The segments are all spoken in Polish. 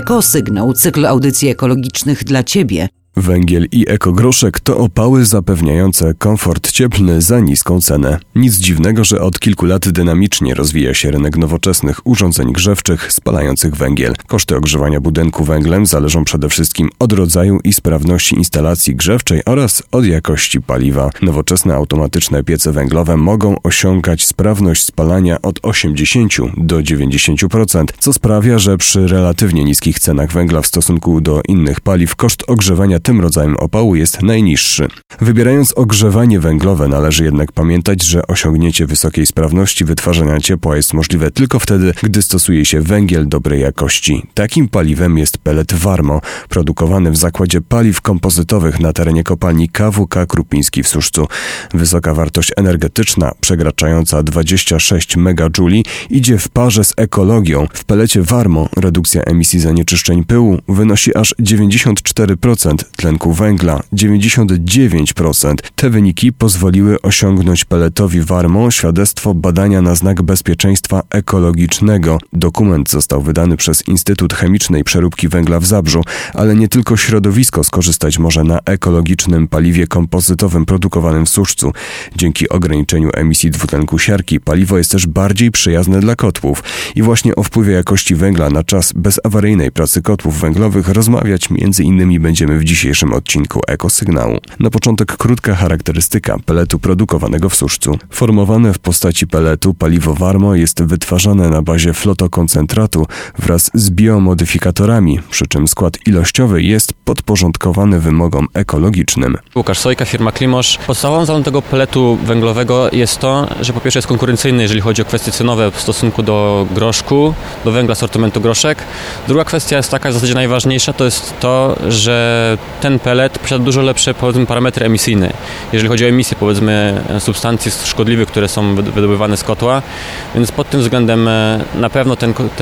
Ekosygnał, cykl audycji ekologicznych dla Ciebie. Węgiel i ekogroszek to opały zapewniające komfort cieplny za niską cenę. Nic dziwnego, że od kilku lat dynamicznie rozwija się rynek nowoczesnych urządzeń grzewczych spalających węgiel. Koszty ogrzewania budynku węglem zależą przede wszystkim od rodzaju i sprawności instalacji grzewczej oraz od jakości paliwa. Nowoczesne automatyczne piece węglowe mogą osiągać sprawność spalania od 80 do 90%, co sprawia, że przy relatywnie niskich cenach węgla w stosunku do innych paliw koszt ogrzewania tym rodzajem opału jest najniższy. Wybierając ogrzewanie węglowe należy jednak pamiętać, że osiągnięcie wysokiej sprawności wytwarzania ciepła jest możliwe tylko wtedy, gdy stosuje się węgiel dobrej jakości. Takim paliwem jest pellet Warmo, produkowany w zakładzie paliw kompozytowych na terenie kopalni KWK Krupiński w Suszcu. Wysoka wartość energetyczna, przekraczająca 26 MJ, idzie w parze z ekologią. W pellecie Warmo redukcja emisji zanieczyszczeń pyłu wynosi aż 94%, tlenku węgla 99%. Te wyniki pozwoliły osiągnąć pelletowi Warmo świadectwo badania na znak bezpieczeństwa ekologicznego. Dokument został wydany przez Instytut Chemicznej Przeróbki Węgla w Zabrzu, ale nie tylko środowisko skorzystać może na ekologicznym paliwie kompozytowym produkowanym w Suszcu. Dzięki ograniczeniu emisji dwutlenku siarki paliwo jest też bardziej przyjazne dla kotłów. I właśnie o wpływie jakości węgla na czas bezawaryjnej pracy kotłów węglowych rozmawiać m.in. będziemy w dzisiejszym odcinku Ekosygnału. Na początek krótka charakterystyka pelletu produkowanego w Suszcu. Formowane w postaci pelletu paliwo Warmo jest wytwarzane na bazie flotokoncentratu wraz z biomodyfikatorami, przy czym skład ilościowy jest podporządkowany wymogom ekologicznym. Łukasz Sojka, firma Klimosz. Podstawową zaletą tego pelletu węglowego jest to, że po pierwsze jest konkurencyjny, jeżeli chodzi o kwestie cenowe w stosunku do groszku, do węgla sortymentu groszek. Druga kwestia jest taka, w zasadzie najważniejsza, to jest to, że ten pellet posiada dużo lepsze, powiedzmy, parametry emisyjne, jeżeli chodzi o emisję, powiedzmy, substancji szkodliwych, które są wydobywane z kotła, więc pod tym względem na pewno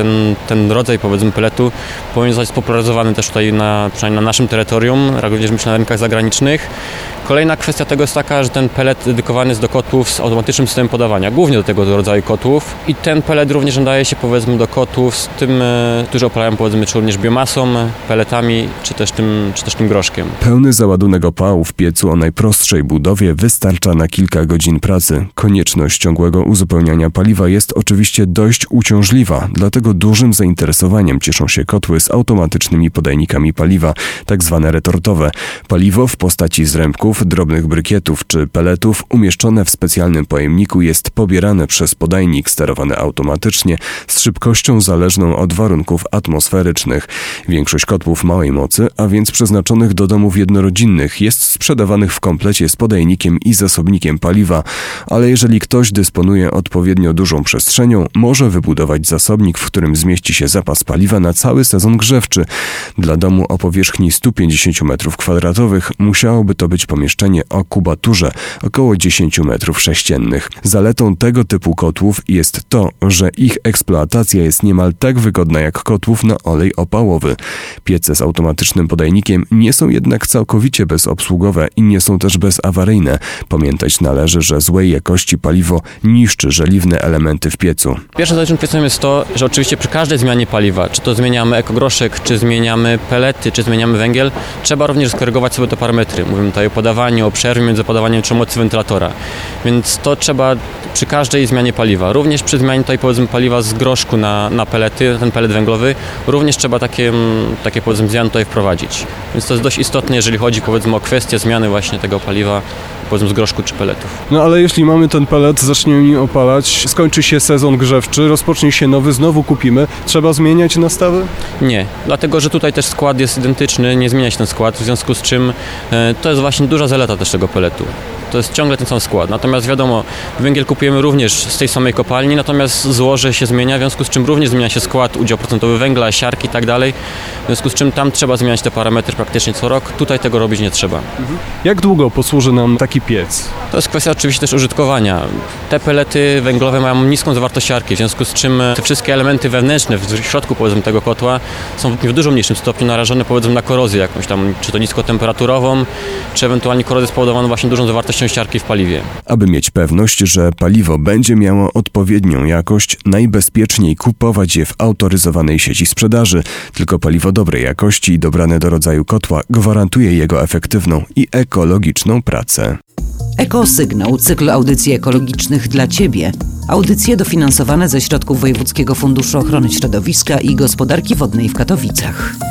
ten rodzaj, powiedzmy, pelletu powinien zostać spopularyzowany też tutaj przynajmniej na naszym terytorium, również myślę na rynkach zagranicznych. Kolejna kwestia tego jest taka, że ten pellet dedykowany jest do kotłów z automatycznym systemem podawania, głównie do tego rodzaju kotłów, i ten pellet również nadaje się, powiedzmy, do kotłów z tym, którzy opalają, powiedzmy, czy również biomasą, pelletami, czy też tym groszkiem. Pełny załadunek opału w piecu o najprostszej budowie wystarcza na kilka godzin pracy. Konieczność ciągłego uzupełniania paliwa jest oczywiście dość uciążliwa, dlatego dużym zainteresowaniem cieszą się kotły z automatycznymi podajnikami paliwa, tak zwane retortowe. Paliwo w postaci zrębków, drobnych brykietów czy pelletów umieszczone w specjalnym pojemniku jest pobierane przez podajnik sterowany automatycznie z szybkością zależną od warunków atmosferycznych. Większość kotłów małej mocy, a więc przeznaczonych do domów jednorodzinnych, jest sprzedawanych w komplecie z podajnikiem i zasobnikiem paliwa, ale jeżeli ktoś dysponuje odpowiednio dużą przestrzenią, może wybudować zasobnik, w którym zmieści się zapas paliwa na cały sezon grzewczy. Dla domu o powierzchni 150 m2 musiałoby to być pomieszczenie o kubaturze około 10 m3. Zaletą tego typu kotłów jest to, że ich eksploatacja jest niemal tak wygodna jak kotłów na olej opałowy. Piece z automatycznym podajnikiem nie są jednak całkowicie bezobsługowe i nie są też bezawaryjne. Pamiętać należy, że złej jakości paliwo niszczy żeliwne elementy w piecu. Pierwszą rzeczą jest to, że oczywiście przy każdej zmianie paliwa, czy to zmieniamy ekogroszek, czy zmieniamy pellety, czy zmieniamy węgiel, trzeba również skorygować sobie te parametry. Mówimy tutaj o podawaniu, o przerwie między podawaniem czy mocy wentylatora. Więc to trzeba przy każdej zmianie paliwa. Również przy zmianie tutaj, powiedzmy, paliwa z groszku na pellety, ten pellet węglowy, również trzeba takie powiedzmy, zmiany tutaj wprowadzić. Więc to jest dość istotne, jeżeli chodzi, powiedzmy, o kwestię zmiany właśnie tego paliwa, powiedzmy, z groszku czy pelletów. No ale jeśli mamy ten pellet, zaczniemy nim opalać, skończy się sezon grzewczy, rozpocznie się nowy, znowu kupimy, trzeba zmieniać nastawy? Nie, dlatego że tutaj też skład jest identyczny, nie zmienia się ten skład, w związku z czym to jest właśnie duża zaleta też tego pelletu. To jest ciągle ten sam skład. Natomiast wiadomo, węgiel kupujemy również z tej samej kopalni, natomiast złoże się zmienia, w związku z czym również zmienia się skład, udział procentowy węgla, siarki i tak dalej. W związku z czym tam trzeba zmieniać te parametry praktycznie co rok. Tutaj tego robić nie trzeba. Jak długo posłuży nam taki piec? To jest kwestia oczywiście też użytkowania. Te pellety węglowe mają niską zawartość siarki, w związku z czym te wszystkie elementy wewnętrzne w środku, powiedzmy, tego kotła są w dużo mniejszym stopniu narażone, powiedzmy, na korozję jakąś tam, czy to niskotemperaturową, czy ewentualnie korozję spowodowaną właśnie dużą zawartością ilością siarki w paliwie. Aby mieć pewność, że paliwo będzie miało odpowiednią jakość, najbezpieczniej kupować je w autoryzowanej sieci sprzedaży. Tylko paliwo dobrej jakości i dobrane do rodzaju kotła gwarantuje jego efektywną i ekologiczną pracę. Ekosygnał, cykl audycji ekologicznych dla Ciebie. Audycje dofinansowane ze środków Wojewódzkiego Funduszu Ochrony Środowiska i Gospodarki Wodnej w Katowicach.